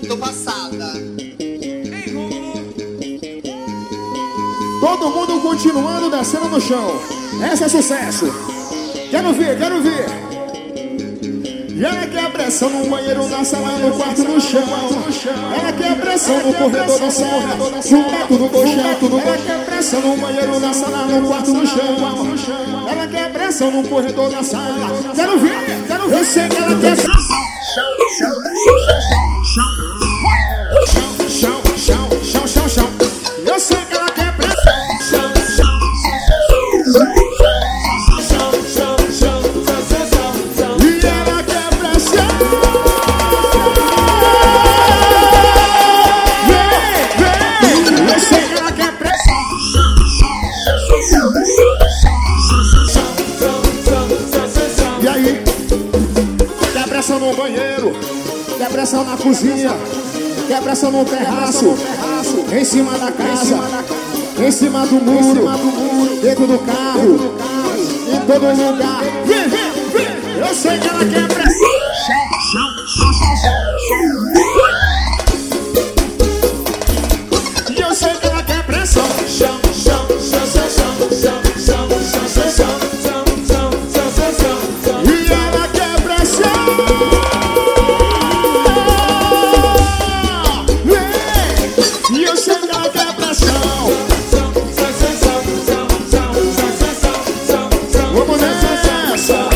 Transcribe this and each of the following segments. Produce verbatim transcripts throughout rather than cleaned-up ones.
Tô passada. Todo mundo continuando descendo no chão. Esse é sucesso. Quero ver, quero ver. E ela quer pressão no banheiro, na sala, no quarto, no chão. Ela quer pressão no corredor, na sala, no teto, no colchão. Ela quer pressão no banheiro, na sala, no quarto, no chão. Ela quer pressão no corredor, na sala. Quero ver, quero ver. Eu sei que ela quer pressão. Chão, chão, chão, chão, chão. Eu sei que ela quer pressão. E ela quer pressão. Vem, vem. Eu sei que ela quer pressão. E aí? Quer pressão no banheiro, quer pressão na cozinha, quer pressão no terraço, em cima da casa, em cima do muro, dentro do carro, em todo lugar. Vem, vem, vem. Eu sei que ela quer pressão. E eu sei que ela quer pressão. E ela quer pressão. Vem. E eu sei que ela quer pressão. Vamos nessa.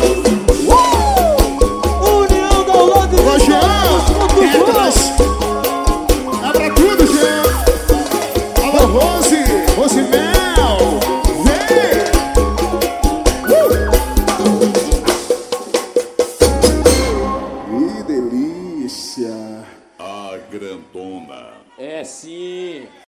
União da Holanda e Ô, Jean, é nós. Abra tudo, Jean. Alô, Rose, Rose Mel. Vem. Uh. Que delícia. A grandona. É sim.